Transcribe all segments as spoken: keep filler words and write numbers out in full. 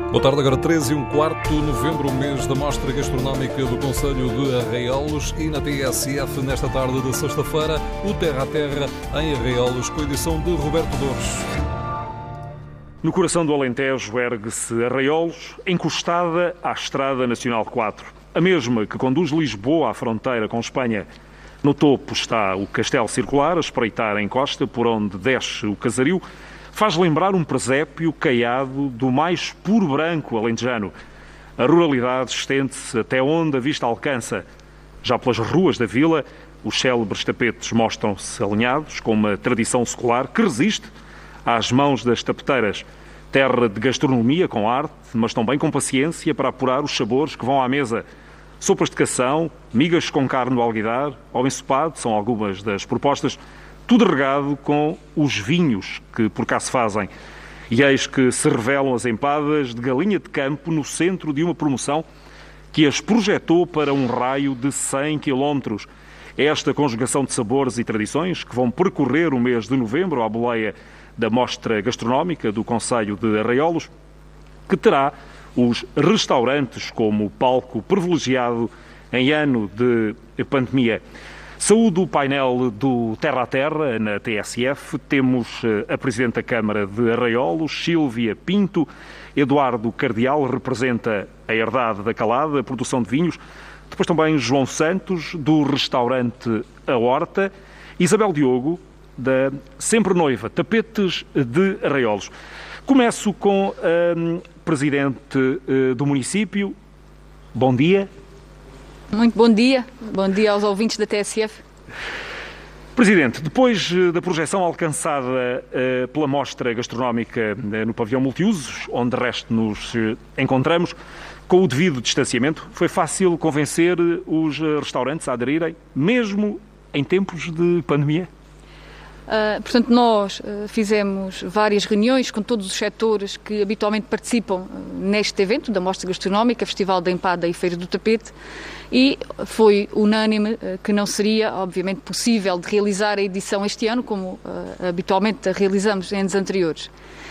Boa tarde, agora treze e um quarto de novembro, mês da Mostra Gastronómica do Concelho de Arraiolos, e na T S F, nesta tarde de sexta-feira, o Terra a Terra em Arraiolos, com a edição de Roberto Dores. No coração do Alentejo ergue-se Arraiolos, encostada à Estrada Nacional quatro, a mesma que conduz Lisboa à fronteira com Espanha. No topo está o Castelo Circular, a espreitar a encosta por onde desce o Casario. Faz lembrar um presépio caiado do mais puro branco alentejano. A ruralidade estende-se até onde a vista alcança. Já pelas ruas da vila, os célebres tapetes mostram-se alinhados com uma tradição secular que resiste às mãos das tapeteiras. Terra de gastronomia com arte, mas também com paciência para apurar os sabores que vão à mesa. Sopas de cação, migas com carne do alguidar ou ensopado são algumas das propostas, tudo regado com os vinhos que por cá se fazem. E eis que se revelam as empadas de galinha de campo no centro de uma promoção que as projetou para um raio de cem quilómetros. É esta conjugação de sabores e tradições que vão percorrer o mês de novembro à boleia da Mostra Gastronómica do Concelho de Arraiolos, que terá os restaurantes como palco privilegiado em ano de pandemia. Saúde o painel do Terra a Terra na T S F. Temos a Presidente da Câmara de Arraiolos, Sílvia Pinto. Eduardo Cardial representa a herdade da Calada, a produção de vinhos. Depois também João Santos, do restaurante A Horta. Isabel Diogo, da Sempre Noiva, Tapetes de Arraiolos. Começo com a Presidente do município. Bom dia. Muito bom dia. Bom dia aos ouvintes da T S F. Presidente, depois da projeção alcançada uh, pela Mostra Gastronómica uh, no pavilhão multiusos, onde de resto nos uh, encontramos, com o devido distanciamento, foi fácil convencer os uh, restaurantes a aderirem, mesmo em tempos de pandemia? Uh, portanto, nós uh, fizemos várias reuniões com todos os setores que habitualmente participam uh, neste evento da Mostra Gastronómica, Festival da Empada e Feira do Tapete, e foi unânime uh, que não seria, obviamente, possível de realizar a edição este ano, como uh, habitualmente a realizamos em anos anteriores.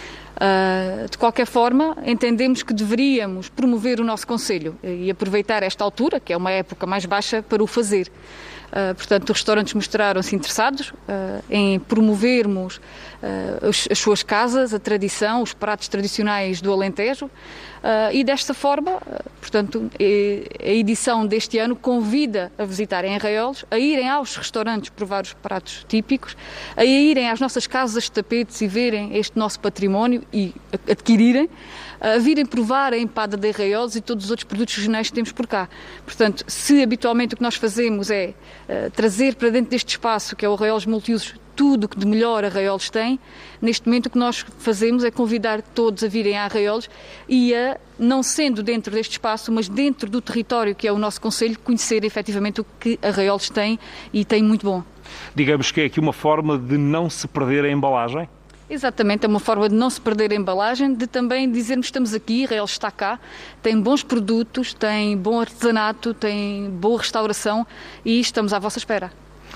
Uh, de qualquer forma, entendemos que deveríamos promover o nosso Concelho e aproveitar esta altura, que é uma época mais baixa, para o fazer. Uh, portanto, os restaurantes mostraram-se interessados uh, em promovermos uh, as, as suas casas, a tradição, os pratos tradicionais do Alentejo, uh, e desta forma, uh, portanto, a edição deste ano convida a visitarem Arraiolos, a irem aos restaurantes provar os pratos típicos, a irem às nossas casas de tapetes e verem este nosso património e adquirirem, a virem provar a empada de Arraiolos e todos os outros produtos regionais que temos por cá. Portanto, se habitualmente o que nós fazemos é uh, trazer para dentro deste espaço, que é o Arraiolos Multiusos, tudo o que de melhor Arraiolos tem, neste momento o que nós fazemos é convidar todos a virem a Arraiolos e a, não sendo dentro deste espaço, mas dentro do território que é o nosso Concelho, conhecer efetivamente o que Arraiolos tem e tem muito bom. Digamos que é aqui uma forma de não se perder a embalagem? Exatamente, é uma forma de não se perder a embalagem, de também dizermos que estamos aqui, Arraiolos está cá, tem bons produtos, tem bom artesanato, tem boa restauração e estamos à vossa espera.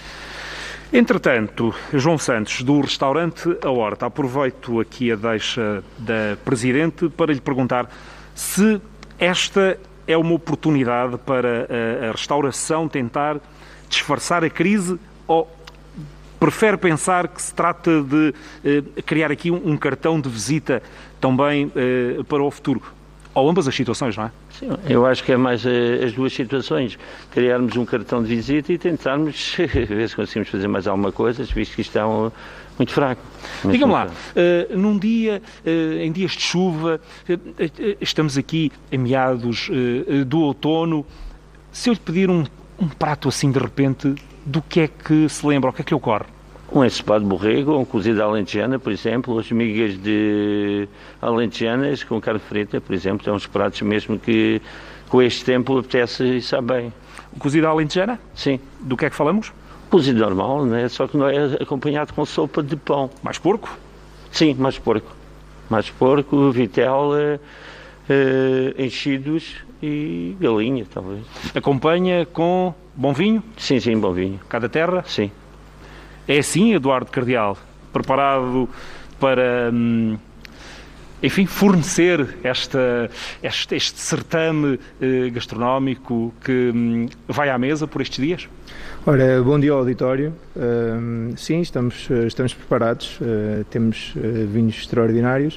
Entretanto, João Santos, do restaurante A Horta, aproveito aqui a deixa da Presidente para lhe perguntar se esta é uma oportunidade para a, a restauração tentar disfarçar a crise ou prefere pensar que se trata de eh, criar aqui um, um cartão de visita também eh, para o futuro? Ou ambas as situações, não é? Sim, eu acho que é mais eh, as duas situações. Criarmos um cartão de visita e tentarmos ver se conseguimos fazer mais alguma coisa, visto que isto é um, muito fraco. Diga-me lá, uh, num dia, uh, em dias de chuva, uh, uh, estamos aqui em meados uh, do outono, se eu lhe pedir um, um prato assim de repente, do que é que se lembra, o que é que lhe ocorre? Um ensopado de borrego, um cozido alentejana, por exemplo, as migas de alentejanas com carne frita, por exemplo, são uns pratos mesmo que com este tempo apetece e sabe bem. O cozido alentejana? Sim. Do que é que falamos? Cozido normal, né? Só que não é acompanhado com sopa de pão. Mais porco? Sim, mais porco. Mais porco, vitela, uh, enchidos e galinha, talvez. Acompanha com bom vinho? Sim, sim, bom vinho. Cada terra? Sim. É assim, Eduardo Cardial, preparado para hum, enfim, fornecer esta, este, este certame eh, gastronómico que hum, vai à mesa por estes dias? Ora, bom dia ao auditório. Uh, sim, estamos, estamos preparados, uh, temos uh, vinhos extraordinários.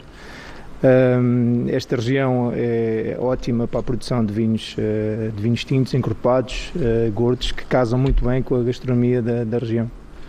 Uh, esta região é ótima para a produção de vinhos, uh, de vinhos tintos, encorpados, uh, gordos, que casam muito bem com a gastronomia da, da região.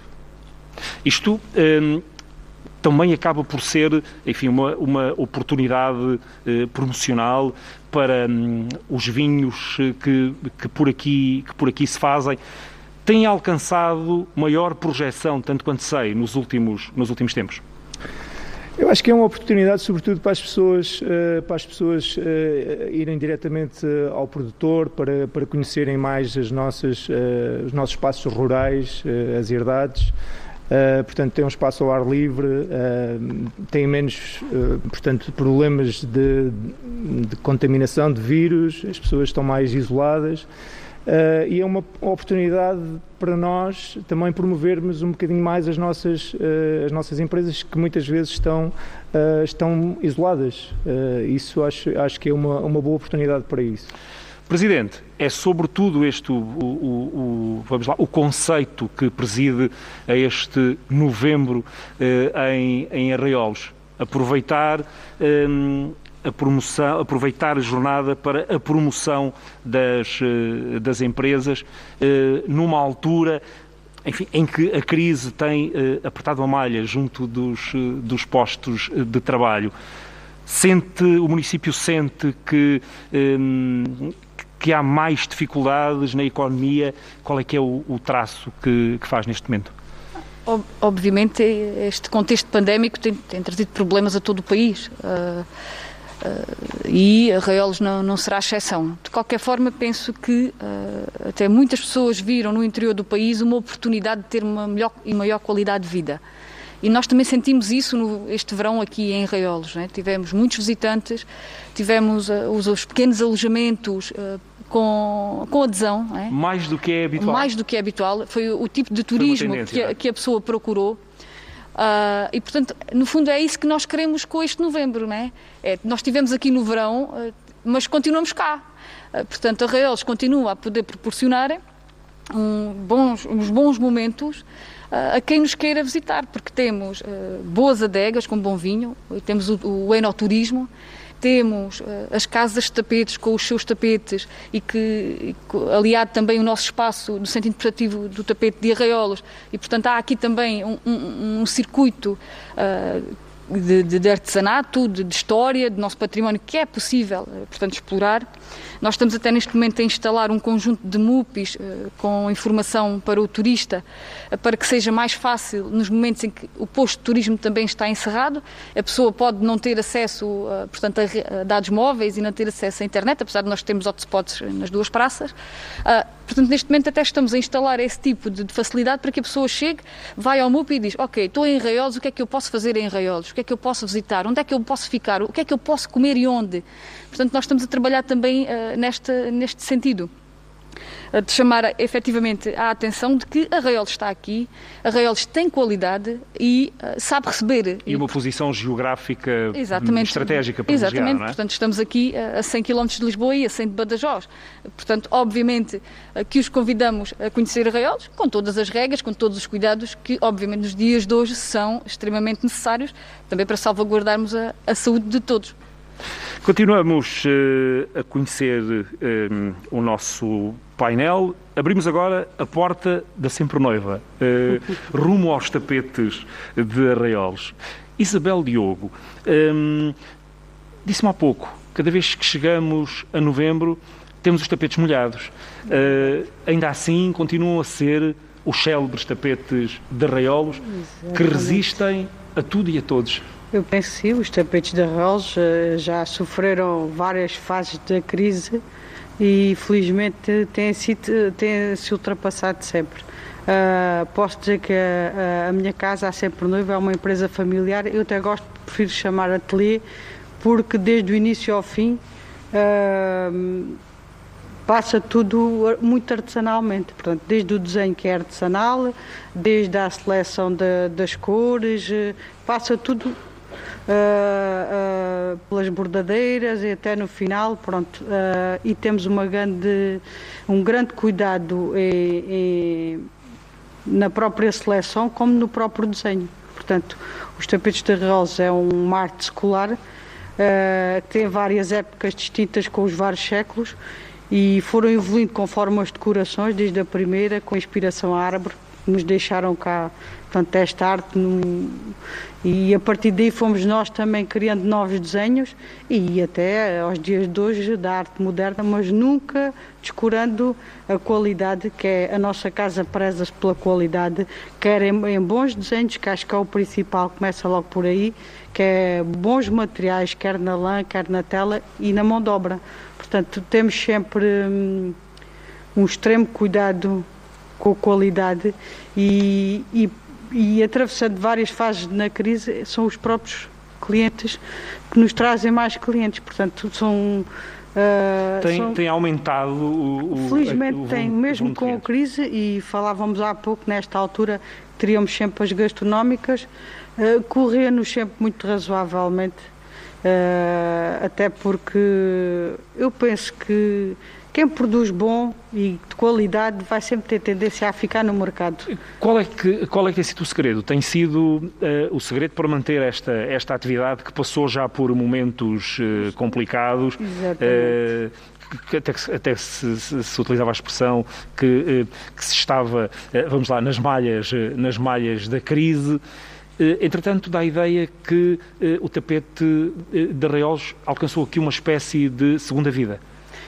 Isto um, também acaba por ser, enfim, uma, uma oportunidade uh, promocional para um, os vinhos que, que, por aqui, que por aqui se fazem. Tem alcançado maior projeção, tanto quanto sei, nos últimos, nos últimos tempos? Eu acho que é uma oportunidade, sobretudo para as pessoas, para as pessoas irem diretamente ao produtor, para, para conhecerem mais as nossas, os nossos espaços rurais, as herdades. Portanto, tem um espaço ao ar livre, tem menos, portanto, problemas de, de contaminação de vírus, as pessoas estão mais isoladas. Uh, e é uma oportunidade para nós também promovermos um bocadinho mais as nossas, uh, as nossas empresas que muitas vezes estão, uh, estão isoladas. Uh, isso acho, acho que é uma, uma boa oportunidade para isso. Presidente, é sobretudo este o, o, o, vamos lá, o conceito que preside a este novembro uh, em, em Arraiolos. Aproveitar... Um, A promoção, aproveitar a jornada para a promoção das, das empresas numa altura, enfim, em que a crise tem apertado a malha junto dos, dos postos de trabalho. Sente, o município sente que, que há mais dificuldades na economia? Qual é que é o, o traço que, que faz neste momento? Obviamente, este contexto pandémico tem, tem trazido problemas a todo o país. Uh, Uh, e Arraiolos não, não será exceção. De qualquer forma, penso que uh, até muitas pessoas viram no interior do país uma oportunidade de ter uma melhor e maior qualidade de vida. E nós também sentimos isso no, este verão aqui em Arraiolos, né? Tivemos muitos visitantes, tivemos uh, os, os pequenos alojamentos uh, com, com adesão. Né? Mais do que é habitual? Mais do que é habitual. Foi o, o tipo de turismo que a, que a pessoa procurou. Uh, e, portanto, no fundo é isso que nós queremos com este novembro, não é? É, nós estivemos aqui no verão, uh, mas continuamos cá. Uh, portanto, Arraiolos continua a poder proporcionar um, bons, uns bons momentos uh, a quem nos queira visitar, porque temos uh, boas adegas com bom vinho, temos o, o enoturismo, temos uh, as casas de tapetes com os seus tapetes e que, e, aliado também o nosso espaço no centro interpretativo do tapete de Arraiolos, e portanto há aqui também um, um, um circuito uh, de, de, de artesanato, de, de história, do nosso património que é possível, uh, portanto, explorar. Nós estamos até neste momento a instalar um conjunto de M U Ps uh, com informação para o turista, uh, para que seja mais fácil nos momentos em que o posto de turismo também está encerrado. A pessoa pode não ter acesso uh, portanto, a, a dados móveis e não ter acesso à internet, apesar de nós termos hotspots nas duas praças. Uh, portanto, neste momento até estamos a instalar esse tipo de, de facilidade para que a pessoa chegue, vai ao M U P e diz: ok, estou em Arraiolos, o que é que eu posso fazer em Arraiolos? O que é que eu posso visitar? Onde é que eu posso ficar? O que é que eu posso comer e onde? Portanto, nós estamos a trabalhar também uh, nesta, neste sentido, uh, de chamar efetivamente a atenção de que Arraiolos está aqui, Arraiolos tem qualidade e uh, sabe receber. E uma posição geográfica exatamente, estratégica privilegiada, exatamente, não é? Portanto, estamos aqui uh, a cem quilómetros de Lisboa e a cem de Badajoz. Portanto, obviamente uh, que os convidamos a conhecer Arraiolos, com todas as regras, com todos os cuidados que, obviamente, nos dias de hoje são extremamente necessários, também para salvaguardarmos a, a saúde de todos. Continuamos uh, a conhecer uh, o nosso painel. Abrimos agora a porta da Sempre Noiva, uh, rumo aos tapetes de Arraiolos. Isabel Diogo, um, disse-me há pouco, cada vez que chegamos a novembro temos os tapetes molhados. Uh, ainda assim continuam a ser os célebres tapetes de Arraiolos, que resistem a tudo e a todos. Eu penso que sim, os tapetes de Arraiolos já sofreram várias fases da crise e felizmente têm-se têm ultrapassado sempre. Uh, posso dizer que a, a minha casa, a Sempre Noiva, é uma empresa familiar. Eu até gosto, prefiro chamar ateliê, porque desde o início ao fim uh, passa tudo muito artesanalmente. Portanto, desde o desenho, que é artesanal, desde a seleção de, das cores, passa tudo uh, pelas bordadeiras e até no final, pronto, uh, e temos uma grande, um grande cuidado em, em, na própria seleção como no próprio desenho. Portanto, os tapetes de Arraiolos é uma arte escolar, uh, que tem várias épocas distintas com os vários séculos e foram evoluindo conforme as decorações, desde a primeira, com inspiração árabe, nos deixaram cá, portanto, esta arte num, e a partir daí fomos nós também criando novos desenhos e até aos dias de hoje da arte moderna, mas nunca descurando a qualidade, que é a nossa casa preza-se pela qualidade, quer em, em bons desenhos, que acho que é o principal, começa logo por aí, que é bons materiais, quer na lã, quer na tela e na mão de obra. Portanto, temos sempre hum, um extremo cuidado com a qualidade e, e, e atravessando várias fases na crise, são os próprios clientes que nos trazem mais clientes, portanto são... Uh, tem, são... tem aumentado o, o Felizmente o, o, tem, o, mesmo o com a crise, e falávamos há pouco, nesta altura, teríamos sempre as gastronómicas, uh, corria-nos sempre muito razoavelmente, uh, até porque eu penso que quem produz bom e de qualidade vai sempre ter tendência a ficar no mercado. Qual é que, qual é que tem sido o segredo? Tem sido uh, o segredo para manter esta, esta atividade que passou já por momentos uh, complicados? Exatamente. Uh, que até, até se, se, se utilizava a expressão que, uh, que se estava, uh, vamos lá, nas malhas, uh, nas malhas da crise. Uh, entretanto, dá a ideia que uh, o tapete uh, de Arraiolos alcançou aqui uma espécie de segunda vida.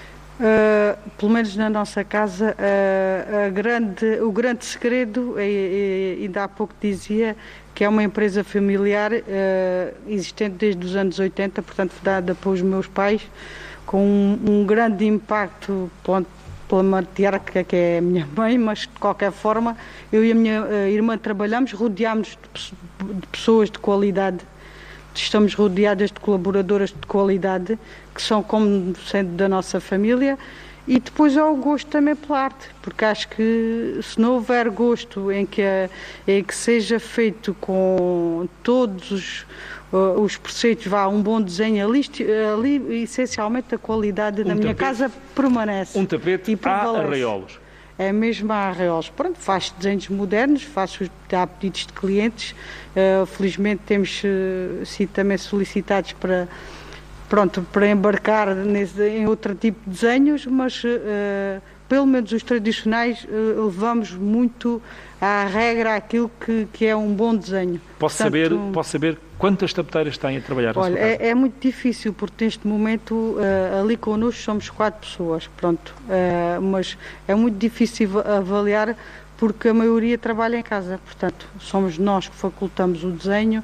Uh, pelo menos na nossa casa, uh, a grande, o grande segredo, é, é, ainda há pouco dizia, que é uma empresa familiar uh, existente desde os anos oitenta, portanto dada pelos meus pais, com um, um grande impacto ponto, pela matriarca, que é a minha mãe, mas de qualquer forma eu e a minha uh, irmã trabalhamos, rodeámos de, de pessoas de qualidade. Estamos rodeadas de colaboradoras de qualidade, que são como sendo da nossa família, e depois há o gosto também pela arte, porque acho que se não houver gosto em que, a, em que seja feito com todos os, uh, os preceitos, vá, um bom desenho ali, ali essencialmente a qualidade um na minha casa permanece. Um tapete a Arraiolos. É mesmo a Arraiolos. Pronto, faço desenhos modernos, faço há pedidos de clientes, uh, felizmente temos uh, sido também solicitados para, pronto, para embarcar nesse, em outro tipo de desenhos, mas uh, pelo menos os tradicionais uh, levamos muito à regra aquilo que, que é um bom desenho. Posso, Portanto, saber, posso saber quantas tapeteiras têm a trabalhar na olha, sua casa? É, é muito difícil, porque neste momento uh, ali connosco somos quatro pessoas, pronto, uh, mas é muito difícil avaliar porque a maioria trabalha em casa, portanto somos nós que facultamos o desenho,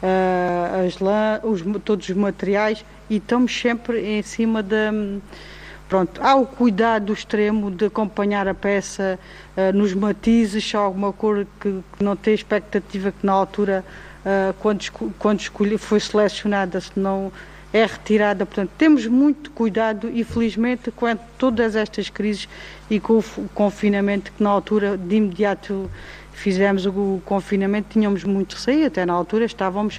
uh, as lã, os, todos os materiais, e estamos sempre em cima da... Pronto, há o cuidado extremo de acompanhar a peça uh, nos matizes, se há alguma cor que, que não tem expectativa que na altura, uh, quando, esco quando escolhi, foi selecionada, se não é retirada. Portanto, temos muito cuidado e felizmente com todas estas crises e com o confinamento, que na altura de imediato fizemos o confinamento, tínhamos muito receio, até na altura estávamos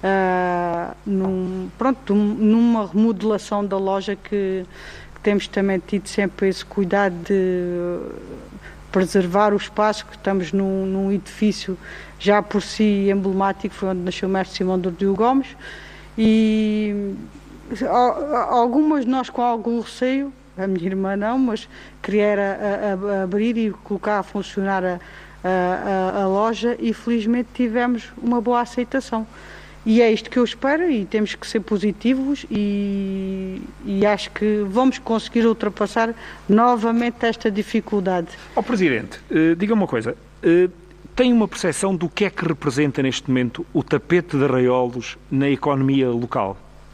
uh, num, pronto, numa remodelação da loja que temos também tido sempre esse cuidado de preservar o espaço, que estamos num, num edifício já por si emblemático, foi onde nasceu o mestre Simão Dordil Gomes, e algumas nós com algum receio, a minha irmã não, mas querer a, a, a abrir e colocar a funcionar a, a, a, a loja, e felizmente tivemos uma boa aceitação. E é isto que eu espero, e temos que ser positivos, e, e acho que vamos conseguir ultrapassar novamente esta dificuldade. Ó Presidente, uh, diga uma coisa, uh, tem uma percepção do que é que representa neste momento o tapete de Arraiolos na economia local?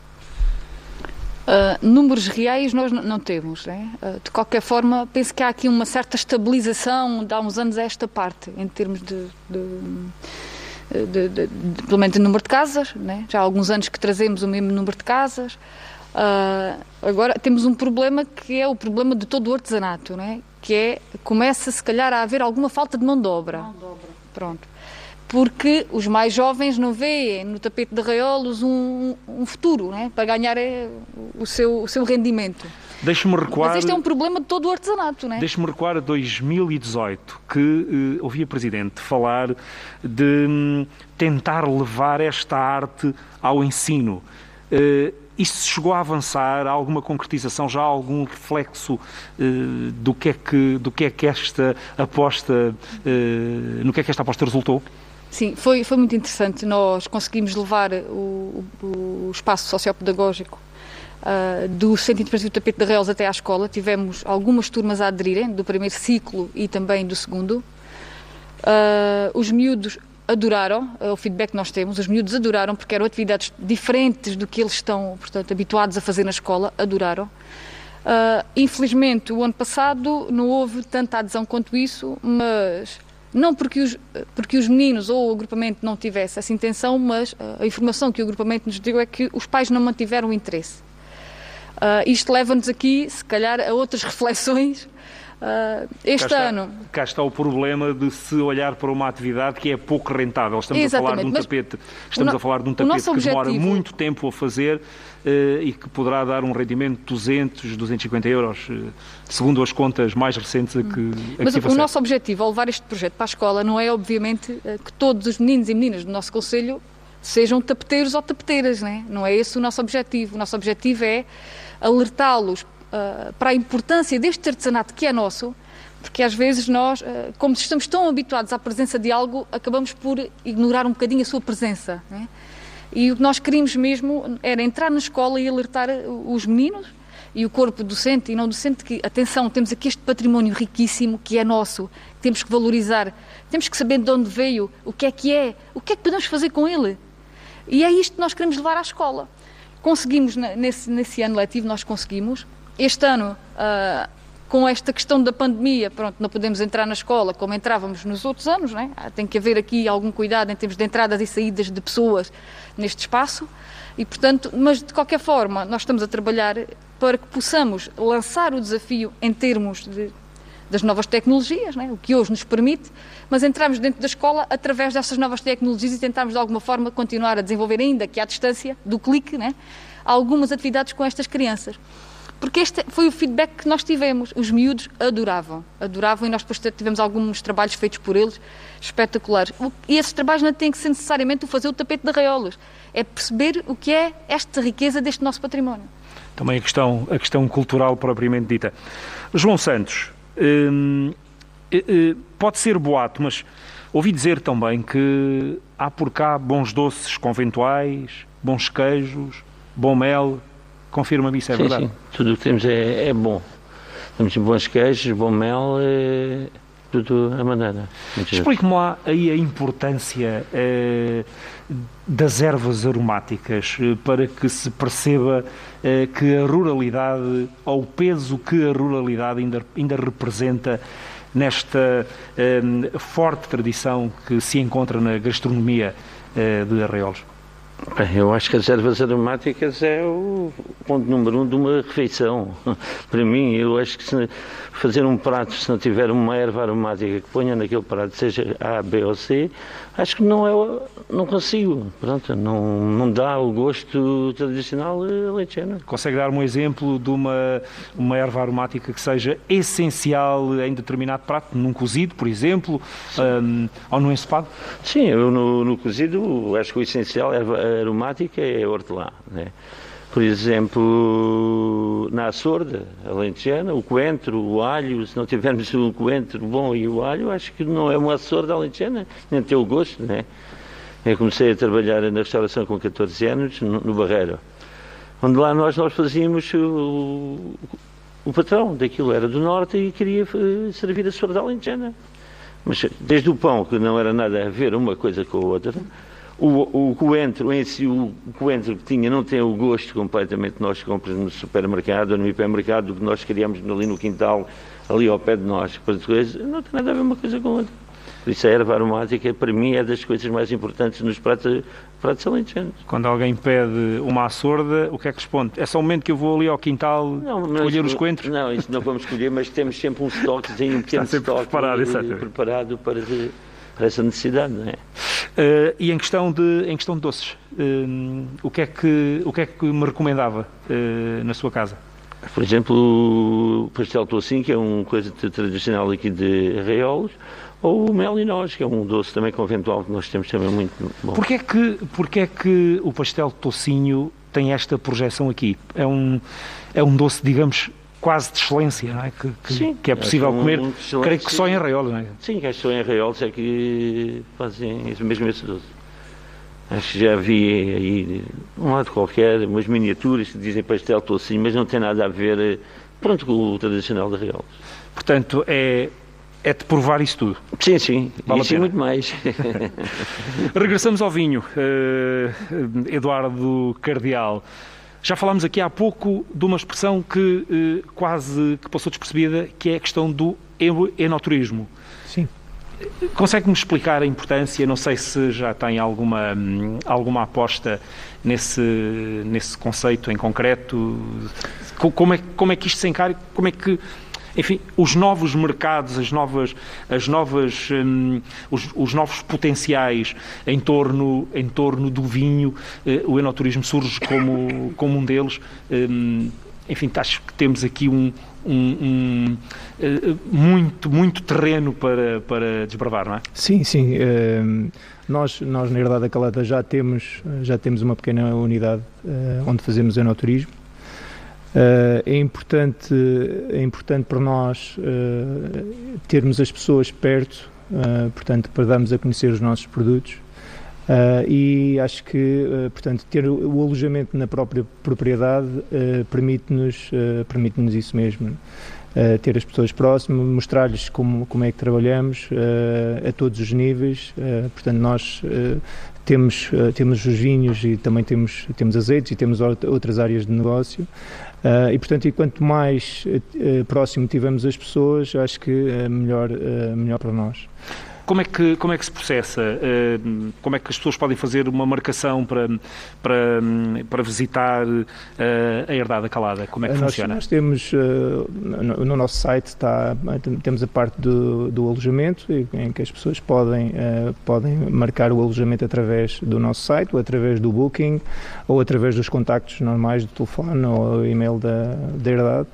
Uh, números reais nós não temos, né? Uh, de qualquer forma, penso que há aqui uma certa estabilização de há uns anos a esta parte, em termos de... de... De, de, de, de, pelo menos o número de casas, né? Já há alguns anos que trazemos o mesmo número de casas. Uh, agora temos um problema que é o problema de todo o artesanato, né? Que é, começa se calhar a haver alguma falta de mão de obra. Mão de obra. Pronto. porque os mais jovens não veem no tapete de arraiolos um, um futuro, não é? Para ganhar o seu, o seu rendimento. Deixe-me recuar... Mas este é um problema de todo o artesanato, não é? Deixe-me recuar a dois mil e dezoito, que uh, ouvi a Presidente falar de um, tentar levar esta arte ao ensino. Uh, Isso chegou a avançar? Há alguma concretização? Já há algum reflexo uh, do, que é que, do que é que esta aposta, uh, no que é que esta aposta resultou? Sim, foi, foi muito interessante. Nós conseguimos levar o, o, o espaço sociopedagógico uh, do Centro Interpretativa do Tapete de Arraiolos até à escola. Tivemos algumas turmas a aderirem, do primeiro ciclo e também do segundo. Uh, os miúdos adoraram, uh, o feedback que nós temos, os miúdos adoraram, porque eram atividades diferentes do que eles estão, portanto, habituados a fazer na escola, adoraram. Uh, infelizmente, o ano passado não houve tanta adesão quanto isso, mas... Não porque os, porque os meninos ou o agrupamento não tivesse essa intenção, mas a informação que o agrupamento nos deu é que os pais não mantiveram o interesse. Uh, isto leva-nos aqui, se calhar, a outras reflexões. Uh, este cá está, ano... Cá está o problema de se olhar para uma atividade que é pouco rentável. Estamos Exatamente, a falar de um mas tapete, estamos no, a falar de um tapete que objetivo... demora muito tempo a fazer uh, e que poderá dar um rendimento de duzentos, duzentos e cinquenta euros, uh, segundo as contas mais recentes a que, hum. a Mas que o, o nosso objetivo ao levar este projeto para a escola não é, obviamente, uh, que todos os meninos e meninas do nosso concelho sejam tapeteiros ou tapeteiras, não é? Não é esse o nosso objetivo. O nosso objetivo é alertá-los uh, para a importância deste artesanato que é nosso, porque às vezes nós, como estamos tão habituados à presença de algo, acabamos por ignorar um bocadinho a sua presença, não é? E o que nós queríamos mesmo era entrar na escola e alertar os meninos e o corpo docente e não docente que, atenção, temos aqui este património riquíssimo que é nosso, que temos que valorizar, temos que saber de onde veio, o que é que é, o que é que podemos fazer com ele. E é isto que nós queremos levar à escola. Conseguimos, nesse, nesse ano letivo, nós conseguimos. Este ano... Uh, com esta questão da pandemia, pronto, não podemos entrar na escola como entrávamos nos outros anos, não é? Tem que haver aqui algum cuidado em termos de entradas e saídas de pessoas neste espaço e, portanto, mas de qualquer forma nós estamos a trabalhar para que possamos lançar o desafio em termos de, das novas tecnologias, não é? O que hoje nos permite, mas entrarmos dentro da escola através dessas novas tecnologias e tentarmos de alguma forma continuar a desenvolver, ainda que à distância do clique, não é? Algumas atividades com estas crianças. Porque este foi o feedback que nós tivemos. Os miúdos adoravam, adoravam e nós depois tivemos alguns trabalhos feitos por eles, espetaculares. E esses trabalhos não têm que ser necessariamente o fazer o tapete de arraiolos. É perceber o que é esta riqueza deste nosso património. Também a questão, a questão cultural propriamente dita. João Santos, hum, hum, pode ser boato, mas ouvi dizer também que há por cá bons doces conventuais, bons queijos, bom mel... Confirma-me isso, é sim, verdade? Sim, tudo o que temos é, é bom. Temos bons queijos, bom mel, é tudo a maneira. Explique-me lá aí a importância eh, das ervas aromáticas eh, para que se perceba eh, que a ruralidade, ou o peso que a ruralidade ainda, ainda representa nesta eh, forte tradição que se encontra na gastronomia eh, de Arraiolos. Bem, eu acho que as ervas aromáticas é o ponto número um de uma refeição. Para mim, eu acho que se fazer um prato, se não tiver uma erva aromática que ponha naquele prato, seja A, B ou C, acho que não é, não consigo. Pronto, não, não dá o gosto tradicional alentejano. Consegue dar um exemplo de uma, uma erva aromática que seja essencial em determinado prato, num cozido, por exemplo, um, ou num ensopado? Sim, eu no, no cozido acho que o essencial é erva aromática é a hortelã, né? Por exemplo, na açorda alentejana, o coentro, o alho, se não tivermos o coentro bom e o alho, acho que não é uma açorda alentejana, nem tem o gosto, né? Eu comecei a trabalhar na restauração com catorze anos, no, no Barreiro, onde lá nós, nós fazíamos o, o patrão daquilo era do norte e queria servir a açorda alentejana. Mas desde o pão, que não era nada a ver uma coisa com a outra, O, o coentro em si, o coentro que tinha não tem o gosto completamente que nós compramos no supermercado ou no hipermercado, do que nós criamos ali no quintal, ali ao pé de nós. Não tem nada a ver uma coisa com a outra. Por isso a erva aromática, para mim, é das coisas mais importantes nos pratos, pratos alentejanos. Quando alguém pede uma açorda, o que é que responde? É só o momento que eu vou ali ao quintal não, escolher os coentros? Não, isso não vamos escolher, mas temos sempre um estoquezinho, um pequeno estoque preparado, preparado para... para essa necessidade, não é? Uh, e em questão de, em questão de doces, uh, o, que é que, o que é que me recomendava uh, na sua casa? Por exemplo, o pastel toucinho, que é uma coisa tradicional aqui de Arraiolos, ou o mel e noz, que é um doce também conventual que nós temos também muito bom. Porquê é que, porquê é que o pastel de toucinho tem esta projeção aqui? É um, é um doce, digamos, quase de excelência, não é? Que, que, Sim, que é possível um, comer, um creio que só em Arraiolos, não é? Sim, que só em Arraiolos é que fazem mesmo esse doce. Acho que já vi aí, um lado qualquer, umas miniaturas que dizem pastel toucinho, mas não tem nada a ver, pronto, com o tradicional de Arraiolos. Portanto, é... É de provar isso tudo. Sim, sim. Vale isso e muito mais. Regressamos ao vinho. Uh, Eduardo Cardial. Já falámos aqui há pouco de uma expressão que uh, quase que passou despercebida, que é a questão do enoturismo. Sim. Consegue-me explicar a importância? Não sei se já tem alguma, alguma aposta nesse, nesse conceito em concreto. Como é, como é que isto se encara? Como é que... Enfim, os novos mercados, as novas, as novas, um, os, os novos potenciais em torno, em torno do vinho, uh, o enoturismo surge como, como um deles. Um, enfim, acho que temos aqui um, um, um uh, muito, muito terreno para, para desbravar, não é? Sim, sim. Uh, nós, nós, na Herdade da Calada, já temos, já temos uma pequena unidade uh, onde fazemos enoturismo. Uh, é, importante, é importante para nós uh, termos as pessoas perto, uh, portanto, para darmos a conhecer os nossos produtos uh, e acho que, uh, portanto, ter o, o alojamento na própria propriedade uh, permite-nos, uh, permite-nos isso mesmo, uh, ter as pessoas próximas, mostrar-lhes como, como é que trabalhamos uh, a todos os níveis, uh, portanto, nós... Uh, Temos, uh, temos os vinhos e também temos, temos azeites e temos outras áreas de negócio uh, e, portanto, e quanto mais uh, próximo tivermos as pessoas, acho que é melhor, uh, melhor para nós. Como é que, como é que se processa? Uh, como é que as pessoas podem fazer uma marcação para, para, para visitar uh, a Herdade da Calada? Como é que nós, funciona? Nós temos, uh, no, no nosso site está, temos a parte do, do alojamento, em que as pessoas podem, uh, podem marcar o alojamento através do nosso site, ou através do Booking, ou através dos contactos normais do telefone ou e-mail da, da Herdade.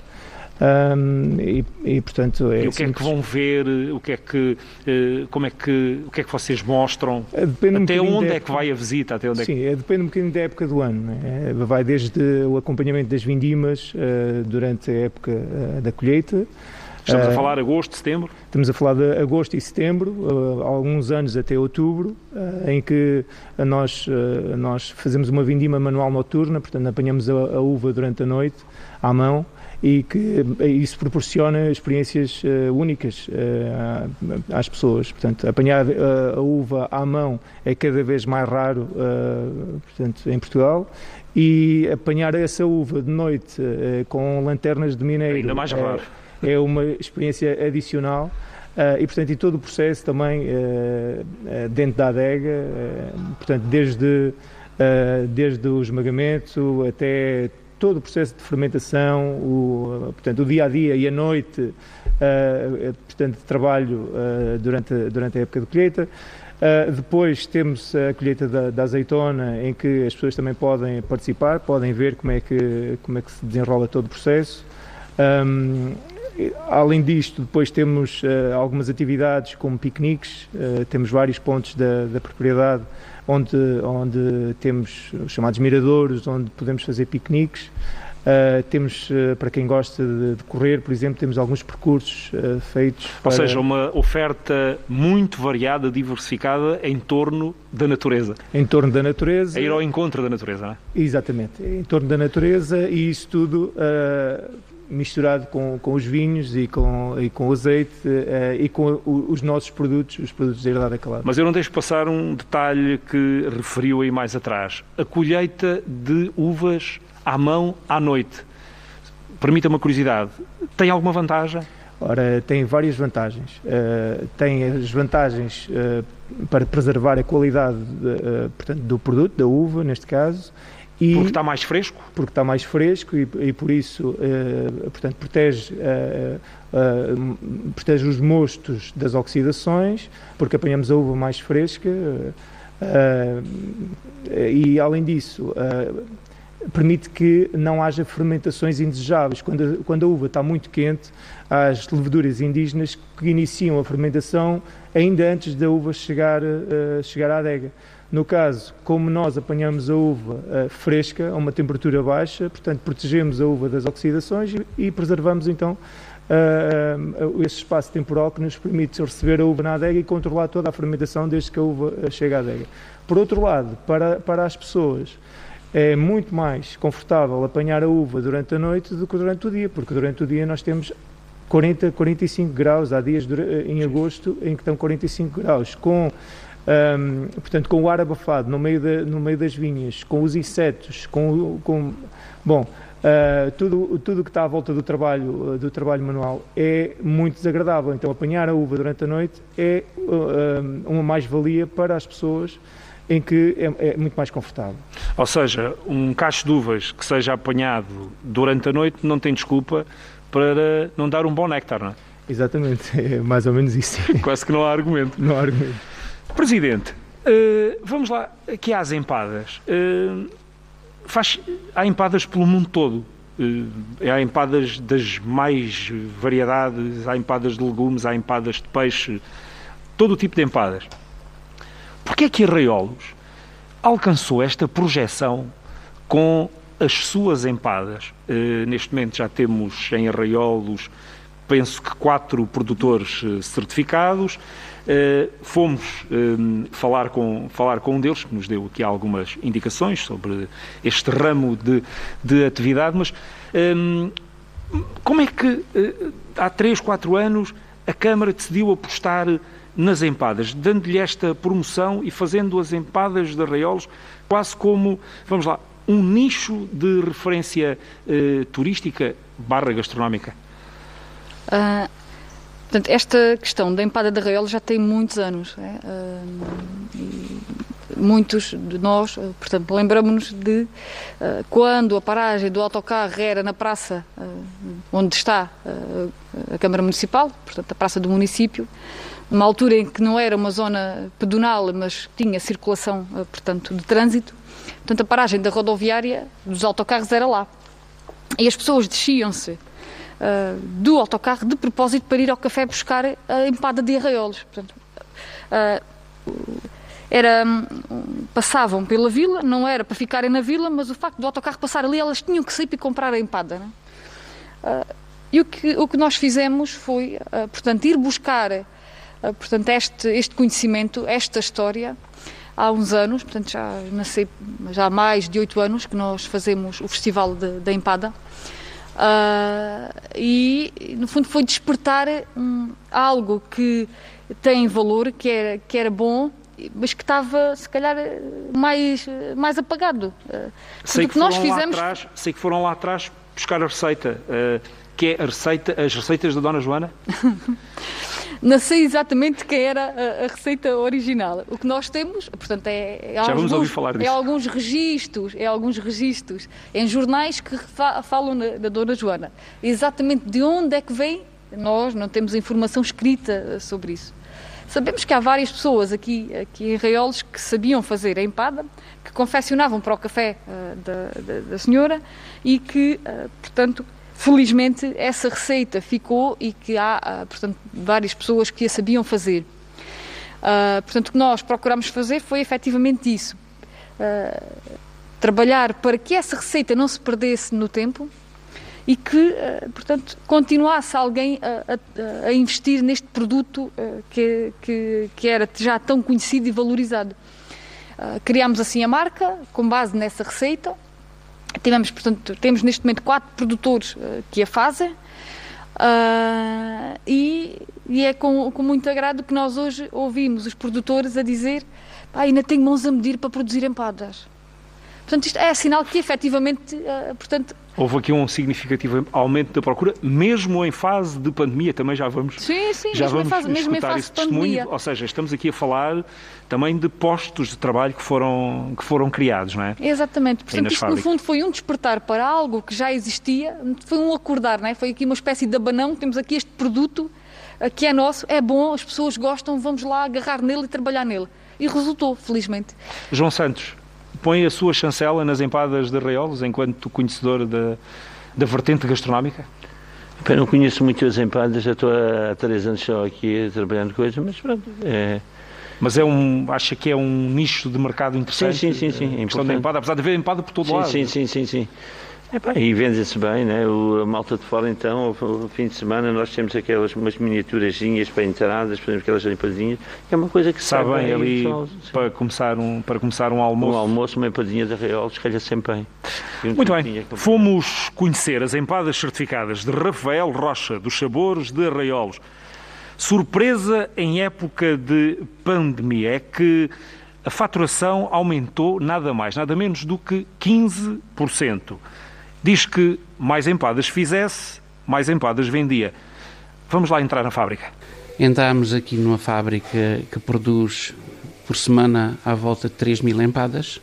Um, e, e, portanto, é e o que é que vão ver, o que é que, como é que, o que é que vocês mostram? Depende até um onde é que vai a visita? Até onde sim, é que... depende um bocadinho da época do ano. Né? Vai desde o acompanhamento das vindimas uh, durante a época uh, da colheita. Estamos a falar de agosto, setembro? Estamos a falar de agosto e setembro, uh, alguns anos até outubro, uh, em que nós, uh, nós fazemos uma vindima manual noturna, portanto apanhamos a, a uva durante a noite, à mão, e que isso proporciona experiências uh, únicas uh, às pessoas. Portanto, apanhar uh, a uva à mão é cada vez mais raro uh, portanto, em Portugal, e apanhar essa uva de noite uh, com lanternas de mineiro ainda mais raro. É, é uma experiência adicional. Uh, e, portanto, e todo o processo também uh, uh, dentro da adega, uh, portanto, desde, uh, desde o esmagamento até todo o processo de fermentação, o, portanto, o dia-a-dia e a noite, uh, portanto, de trabalho uh, durante, durante a época de colheita. Uh, depois temos a colheita da, da azeitona, em que as pessoas também podem participar, podem ver como é que, como é que se desenrola todo o processo. Um, além disto, depois temos uh, algumas atividades como piqueniques, uh, temos vários pontos da, da propriedade onde, onde temos os chamados miradouros, onde podemos fazer piqueniques. Uh, temos, uh, para quem gosta de, de correr, por exemplo, temos alguns percursos uh, feitos. Ou para... seja, uma oferta muito variada, diversificada em torno da natureza. Em torno da natureza. A ir ao encontro da natureza, não é? Exatamente, em torno da natureza, e isso tudo uh, misturado com, com os vinhos e com, e com o azeite uh, e com o, os nossos produtos, os produtos da Herdade da Calada. Mas eu não deixo passar um detalhe que referiu aí mais atrás. A colheita de uvas à mão, à noite. Permita-me uma curiosidade. Tem alguma vantagem? Ora, tem várias vantagens. Uh, tem as vantagens uh, para preservar a qualidade uh, portanto, do produto, da uva, neste caso, E, porque está mais fresco? Porque está mais fresco e, e por isso, uh, portanto, protege, uh, uh, protege os mostos das oxidações, porque apanhamos a uva mais fresca uh, uh, e, além disso, uh, permite que não haja fermentações indesejáveis. Quando a, quando a uva está muito quente, há as leveduras indígenas que iniciam a fermentação ainda antes da uva chegar, uh, chegar à adega. No caso, como nós apanhamos a uva uh, fresca, a uma temperatura baixa, portanto, protegemos a uva das oxidações e, e preservamos, então, uh, uh, esse espaço temporal que nos permite receber a uva na adega e controlar toda a fermentação desde que a uva uh, chega à adega. Por outro lado, para, para as pessoas, é muito mais confortável apanhar a uva durante a noite do que durante o dia, porque durante o dia nós temos quarenta, quarenta e cinco graus, há dias em agosto em que estão quarenta e cinco graus, com... Um, portanto, com o ar abafado no meio, de, no meio das vinhas, com os insetos, com, com bom, uh, tudo, tudo que está à volta do trabalho, uh, do trabalho manual é muito desagradável. Então, apanhar a uva durante a noite é uh, uma mais-valia para as pessoas, em que é, é muito mais confortável. Ou seja, um cacho de uvas que seja apanhado durante a noite não tem desculpa para não dar um bom néctar, não é? Exatamente, é mais ou menos isso. Quase que não há argumento. Não há argumento. Presidente, uh, vamos lá aqui às empadas. Uh, faz, há empadas pelo mundo todo. Uh, há empadas das mais variedades, há empadas de legumes, há empadas de peixe, todo o tipo de empadas. Porquê é que Arraiolos alcançou esta projeção com as suas empadas? Uh, neste momento já temos em Arraiolos, penso que quatro produtores uh, certificados. Uh, fomos uh, falar, com, falar com um deles, que nos deu aqui algumas indicações sobre este ramo de, de atividade, mas um, como é que uh, há três, quatro anos a Câmara decidiu apostar nas empadas, dando-lhe esta promoção e fazendo as empadas de Arraiolos quase como, vamos lá, um nicho de referência uh, turística barra gastronómica? Uh... Portanto, esta questão da empada de Arraiolos já tem muitos anos. É? Uh, muitos de nós, uh, portanto, lembramos-nos de uh, quando a paragem do autocarro era na praça uh, onde está uh, a Câmara Municipal, portanto, a praça do município, numa altura em que não era uma zona pedonal, mas tinha circulação, uh, portanto, de trânsito. Portanto, a paragem da rodoviária dos autocarros era lá. E as pessoas desciam-se Uh, do autocarro de propósito para ir ao café buscar a empada de Arraiolos. Portanto, uh, era, um, passavam pela vila, não era para ficarem na vila, mas o facto do autocarro passar ali, elas tinham que sair para comprar a empada. Não é? uh, e o que, o que nós fizemos foi, uh, portanto, ir buscar uh, portanto, este, este conhecimento, esta história, há uns anos, portanto, já, não sei, já há mais de oito anos que nós fazemos o Festival da Empada. Uh, e, no fundo, foi despertar um, algo que tem valor, que era, que era bom, mas que estava, se calhar, mais, mais apagado. Uh, sei, que que nós fizemos... lá atrás, sei que foram lá atrás buscar a receita, uh, que é a receita, as receitas da Dona Joana? Não sei exatamente quem era a, a receita original. O que nós temos, portanto, é, é, Já alguns, vamos ouvir falar disso. é alguns registros, é alguns registros em jornais que fa falam na, da Dona Joana. Exatamente de onde é que vem, nós não temos informação escrita sobre isso. Sabemos que há várias pessoas aqui, aqui em Arraiolos que sabiam fazer a empada, que confeccionavam para o café uh, da, da, da senhora e que, uh, portanto, felizmente essa receita ficou e que há, portanto, várias pessoas que a sabiam fazer. Uh, portanto, o que nós procuramos fazer foi efetivamente isso. Uh, trabalhar para que essa receita não se perdesse no tempo e que, uh, portanto, continuasse alguém a, a, a investir neste produto uh, que, que, que era já tão conhecido e valorizado. Uh, criámos assim a marca com base nessa receita. Tivemos, portanto, temos neste momento quatro produtores uh, que a fazem uh, e, e é com, com muito agrado que nós hoje ouvimos os produtores a dizer: ah, ainda tenho mãos a medir para produzir empadas. Portanto, isto é sinal que efetivamente, portanto... Houve aqui um significativo aumento da procura, mesmo em fase de pandemia, também já vamos, sim, sim, já mesmo vamos em fase, mesmo escutar em fase esse de pandemia. testemunho. Ou seja, estamos aqui a falar também de postos de trabalho que foram, que foram criados, não é? Exatamente. Portanto, isto fábricas. no fundo foi um despertar para algo que já existia, foi um acordar, não é? Foi aqui uma espécie de abanão, temos aqui este produto que é nosso, é bom, as pessoas gostam, vamos lá agarrar nele e trabalhar nele. E resultou, felizmente. João Santos, põe a sua chancela nas empadas de Arraiolos, enquanto conhecedor da, da vertente gastronómica? Eu não conheço muito as empadas, já estou há três anos só aqui trabalhando coisas, mas pronto. É... Mas é um, acha que é um nicho de mercado interessante? Sim, sim, sim. sim a questão da empada, apesar de haver empada por todo sim, lado. Sim, sim, sim, sim. Epá, e vende-se bem, né? O, a malta de fora, então, ao fim de semana, nós temos aquelas umas miniaturazinhas para entradas, por exemplo, aquelas empadinhas, que é uma coisa que sabe bem ali pessoal, para, começar um, para começar um almoço. Um almoço, uma empadinha de Arraiolos, calha sempre bem. Um Muito bem, fomos conhecer as empadas certificadas de Rafael Rocha, dos Sabores de Arraiolos. Surpresa em época de pandemia é que a faturação aumentou nada mais, nada menos do que quinze por cento. Diz que mais empadas fizesse, mais empadas vendia. Vamos lá entrar na fábrica. Entramos aqui numa fábrica que produz por semana à volta de três mil empadas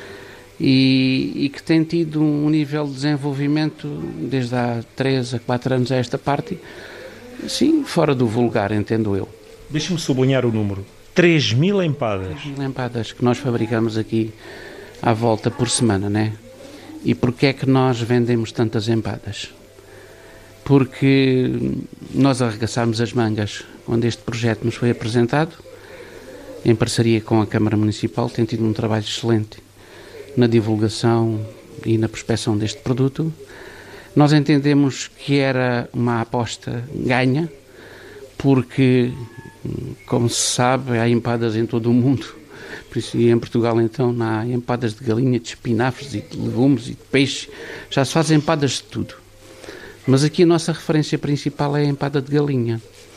e, e que tem tido um nível de desenvolvimento desde há três a quatro anos a esta parte, sim, fora do vulgar, entendo eu. Deixe-me sublinhar o número. três mil empadas. três mil empadas que nós fabricamos aqui à volta por semana, não é? E porquê é que nós vendemos tantas empadas? Porque nós arregaçámos as mangas quando este projeto nos foi apresentado, em parceria com a Câmara Municipal, tem tido um trabalho excelente na divulgação e na prospecção deste produto. Nós entendemos que era uma aposta ganha, porque, como se sabe, há empadas em todo o mundo. Por isso, e em Portugal, então, há empadas de galinha, de espinafres e de legumes e de peixe. Já se fazem empadas de tudo. Mas aqui a nossa referência principal é a empada de galinha.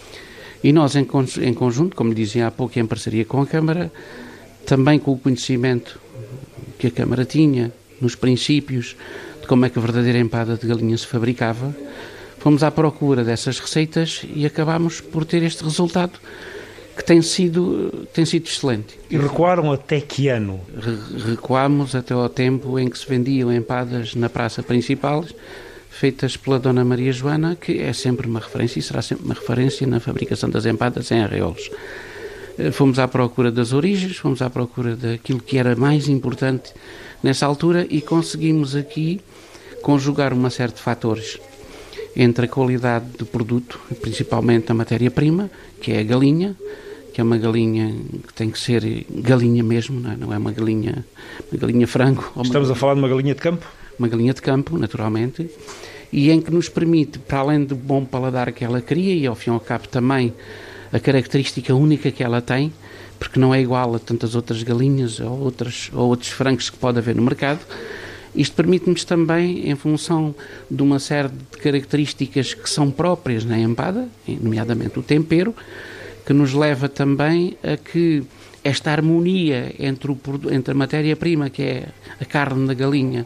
E nós, em, con- em conjunto, como dizia há pouco, em parceria com a Câmara, também com o conhecimento que a Câmara tinha, nos princípios de como é que a verdadeira empada de galinha se fabricava, fomos à procura dessas receitas e acabámos por ter este resultado, que tem sido, tem sido excelente. E recuaram até que ano? Re- recuámos até ao tempo em que se vendiam empadas na praça principal, feitas pela Dona Maria Joana, que é sempre uma referência e será sempre uma referência na fabricação das empadas em Arraiolos. Fomos à procura das origens, fomos à procura daquilo que era mais importante nessa altura e conseguimos aqui conjugar uma série de fatores entre a qualidade do produto, principalmente a matéria-prima, que é a galinha, que é uma galinha que tem que ser galinha mesmo, não é, não é uma galinha, uma galinha frango. Estamos uma, a falar de uma galinha de campo? Uma galinha de campo, naturalmente, e em que nos permite, para além do bom paladar que ela cria, e ao fim e ao cabo também a característica única que ela tem, porque não é igual a tantas outras galinhas ou, outras, ou outros frangos que pode haver no mercado. Isto permite-nos também, em função de uma série de características que são próprias na empada, nomeadamente o tempero, que nos leva também a que esta harmonia entre, o, entre a matéria-prima, que é a carne da galinha,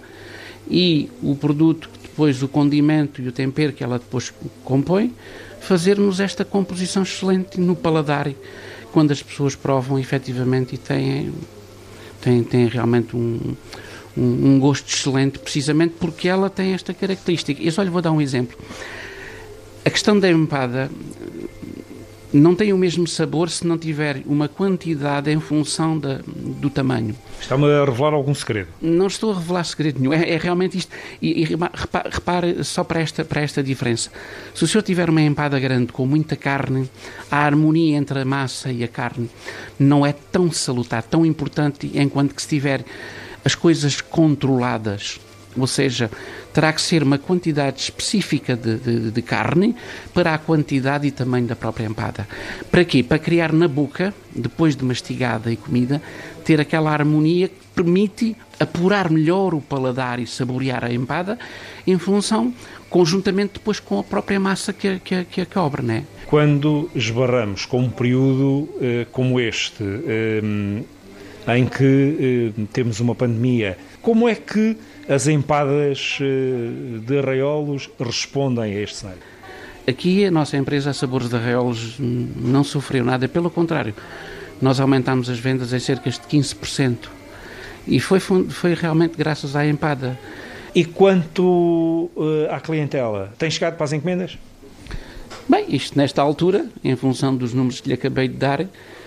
e o produto, depois o condimento e o tempero que ela depois compõe, fazermos esta composição excelente no paladar, quando as pessoas provam efetivamente e têm, têm, têm realmente um... um gosto excelente, precisamente porque ela tem esta característica. Eu só lhe vou dar um exemplo. A questão da empada não tem o mesmo sabor se não tiver uma quantidade em função da, do tamanho. Está-me a revelar algum segredo? Não estou a revelar segredo nenhum, é, é realmente isto. E, e repare, repare só para esta, para esta diferença. Se o senhor tiver uma empada grande com muita carne, a harmonia entre a massa e a carne não é tão salutar, tão importante, enquanto que se tiver as coisas controladas, ou seja, terá que ser uma quantidade específica de, de, de carne para a quantidade e tamanho da própria empada. Para quê? Para criar na boca, depois de mastigada e comida, ter aquela harmonia que permite apurar melhor o paladar e saborear a empada em função, conjuntamente depois com a própria massa que a, que a, que a cobre, não é? Quando esbarramos com um período eh, como este, eh, em que eh, temos uma pandemia Como é que as empadas de Arraiolos respondem a este cenário? Aqui a nossa empresa, a Sabores de Arraiolos, não sofreu nada, pelo contrário. Nós aumentámos as vendas em cerca de quinze por cento e foi, foi realmente graças à empada. E quanto uh, à clientela, tem chegado para as encomendas? Bem, isto nesta altura, em função dos números que lhe acabei de dar, uh,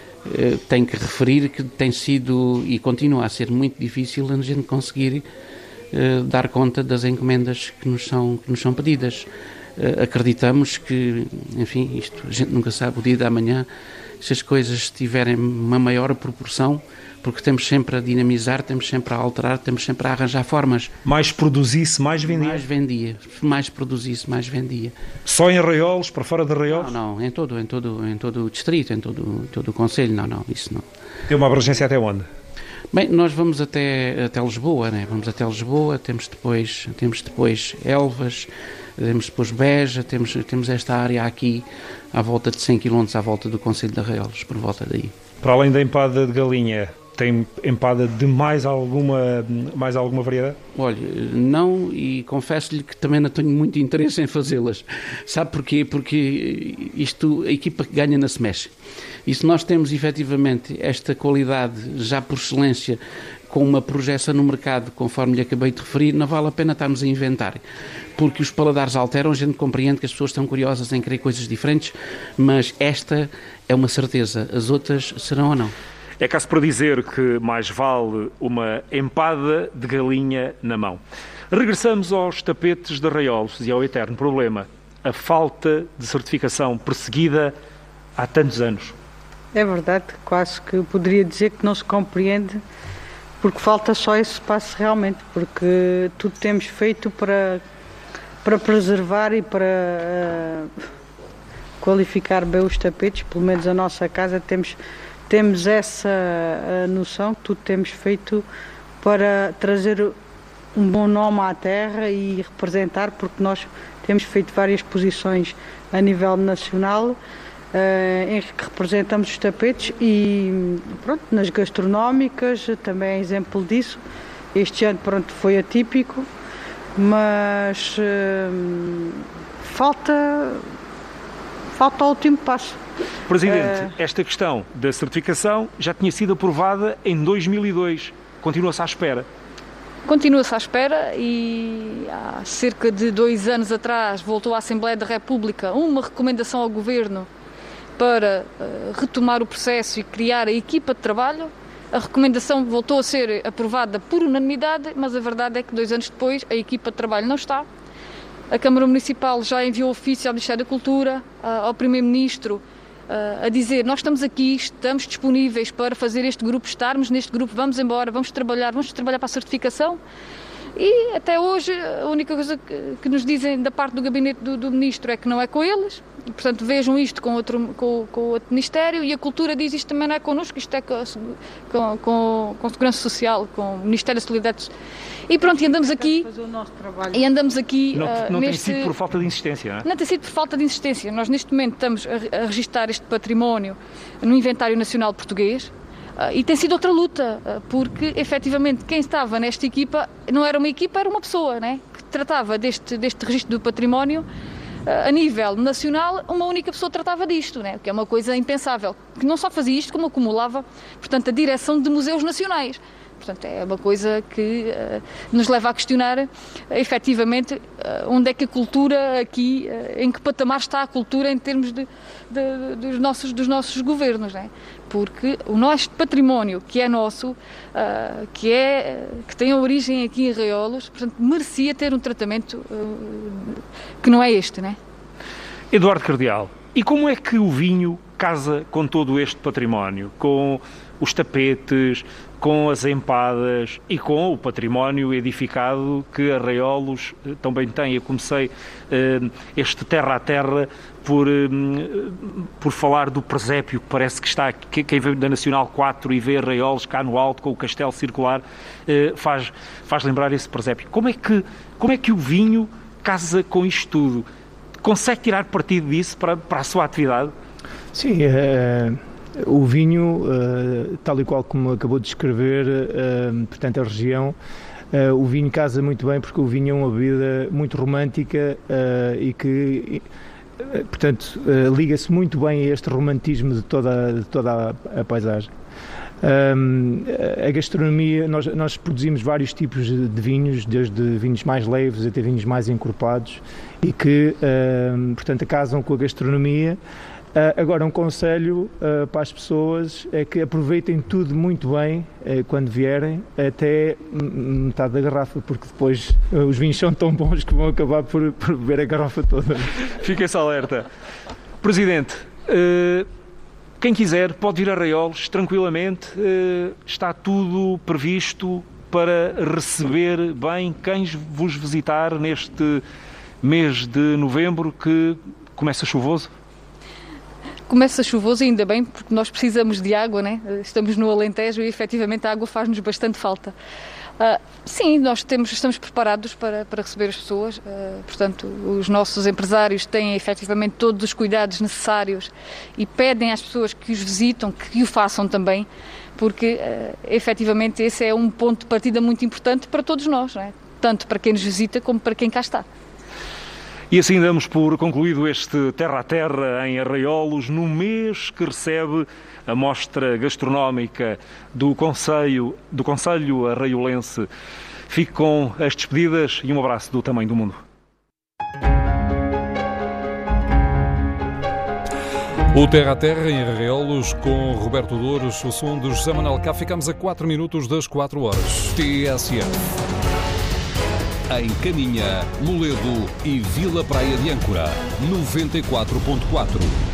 tenho que referir que tem sido e continua a ser muito difícil a gente conseguir uh, dar conta das encomendas que nos são, que nos são pedidas. Uh, acreditamos que, enfim, isto a gente nunca sabe o dia da manhã, se as coisas tiverem uma maior proporção, porque temos sempre a dinamizar, temos sempre a alterar, temos sempre a arranjar formas. Mais produzisse, mais vendia? Mais vendia. Mais produzisse, mais vendia. Só em Arraiolos, para fora de Arraiolos? Não, não, em todo, em todo, em todo o distrito, em todo, todo o concelho, não, não, isso não. Tem uma abrangência até onde? Bem, nós vamos até, até Lisboa, né? Vamos até Lisboa, temos depois, temos depois Elvas, temos depois Beja, temos, temos esta área aqui, à volta de cem quilómetros, à volta do concelho de Arraiolos, por volta daí. Para além da empada de galinha, tem empada de mais alguma, mais alguma variedade? Olha, não, e confesso-lhe que também não tenho muito interesse em fazê-las. Sabe porquê? Porque isto, a equipa que ganha não se mexe. E se nós temos efetivamente esta qualidade já por excelência, com uma projeção no mercado, conforme lhe acabei de referir, não vale a pena estarmos a inventar. Porque os paladares alteram, a gente compreende que as pessoas estão curiosas em querer coisas diferentes, mas esta é uma certeza, as outras serão ou não. É caso para dizer que mais vale uma empada de galinha na mão. Regressamos aos tapetes de Arraiolos e ao eterno problema, a falta de certificação perseguida há tantos anos. É verdade, quase que poderia dizer que não se compreende, porque falta só esse passo realmente, porque tudo temos feito para, para preservar e para uh, qualificar bem os tapetes, pelo menos a nossa casa temos... Temos essa noção que tudo temos feito para trazer um bom nome à terra e representar, porque nós temos feito várias posições a nível nacional uh, em que representamos os tapetes e pronto, nas gastronómicas também é exemplo disso. Este ano pronto, foi atípico, mas uh, falta, falta o último passo. Presidente, esta questão da certificação já tinha sido aprovada em dois mil e dois. Continua-se à espera? Continua-se à espera e há cerca de dois anos atrás voltou à Assembleia da República uma recomendação ao Governo para uh, retomar o processo e criar a equipa de trabalho. A recomendação voltou a ser aprovada por unanimidade, mas a verdade é que dois anos depois a equipa de trabalho não está. A Câmara Municipal já enviou ofício ao Ministério da Cultura, uh, ao Primeiro-Ministro, a dizer, nós estamos aqui, estamos disponíveis para fazer este grupo, estarmos neste grupo, vamos embora, vamos trabalhar, vamos trabalhar para a certificação. E até hoje a única coisa que, que nos dizem da parte do gabinete do, do Ministro é que não é com eles, e, portanto vejam isto com outro, com, com outro Ministério, e a Cultura diz isto também não é connosco, isto é com, com, com, com Segurança Social, com o Ministério da Solidariedade. E pronto, e andamos aqui, e andamos aqui não, uh, não neste... tem sido por falta de insistência, não é? Não tem sido por falta de insistência. Nós neste momento estamos a, a registrar este património no Inventário Nacional Português. Uh, e tem sido outra luta, uh, porque efetivamente quem estava nesta equipa não era uma equipa, era uma pessoa, né, que tratava deste, deste registro do património uh, a nível nacional, uma única pessoa tratava disto, né, que é uma coisa impensável, que não só fazia isto, como acumulava, portanto, a direção de museus nacionais. Portanto, é uma coisa que uh, nos leva a questionar, uh, efetivamente, uh, onde é que a cultura aqui, uh, em que patamar está a cultura em termos de, de, de, dos, nossos, dos nossos governos, né? Porque o nosso património, que é nosso, uh, que, é, que tem a origem aqui em Arraiolos, portanto, merecia ter um tratamento uh, que não é este, né? Eduardo Cardeal, e como é que o vinho casa com todo este património? Com os tapetes, com as empadas e com o património edificado que Arraiolos também tem. Eu comecei uh, este terra a terra por, uh, por falar do presépio, que parece que está, que, quem vem da Nacional quatro e vê Arraiolos cá no alto com o castelo circular, uh, faz, faz lembrar esse presépio. Como é que, como é que o vinho casa com isto tudo? Consegue tirar partido disso para, para a sua atividade? Sim, uh... o vinho, uh, tal e qual como acabou de descrever, uh, portanto a região uh, o vinho casa muito bem porque o vinho é uma bebida muito romântica uh, e que, uh, portanto, uh, liga-se muito bem a este romantismo de toda, de toda a, a paisagem. Um, a gastronomia, nós, nós produzimos vários tipos de vinhos, desde vinhos mais leves até vinhos mais encorpados e que, um, portanto, casam com a gastronomia. Uh, agora, um conselho uh, para as pessoas é que aproveitem tudo muito bem uh, quando vierem, até metade da garrafa, porque depois uh, os vinhos são tão bons que vão acabar por, por beber a garrafa toda. Fiquem-se alerta. Presidente, uh... quem quiser pode vir a Arraiolos tranquilamente, está tudo previsto para receber bem quem vos visitar neste mês de novembro que começa chuvoso? Começa chuvoso e ainda bem, porque nós precisamos de água, né? Estamos no Alentejo e efetivamente a água faz-nos bastante falta. Uh, sim, nós temos, estamos preparados para, para receber as pessoas, uh, portanto, os nossos empresários têm efetivamente todos os cuidados necessários e pedem às pessoas que os visitam que o façam também, porque uh, efetivamente esse é um ponto de partida muito importante para todos nós, não é? Tanto para quem nos visita como para quem cá está. E assim damos por concluído este Terra a Terra em Arraiolos, no mês que recebe a mostra gastronómica do Conselho, do Conselho Arraiolense. Fique com as despedidas e um abraço do tamanho do mundo. O Terra a Terra em Arraiolos com Roberto Douros, o som de José Manuel Cá. Ficamos a quatro minutos das quatro horas. T S F. Em Caminha, Moledo e Vila Praia de Âncora, noventa e quatro ponto quatro.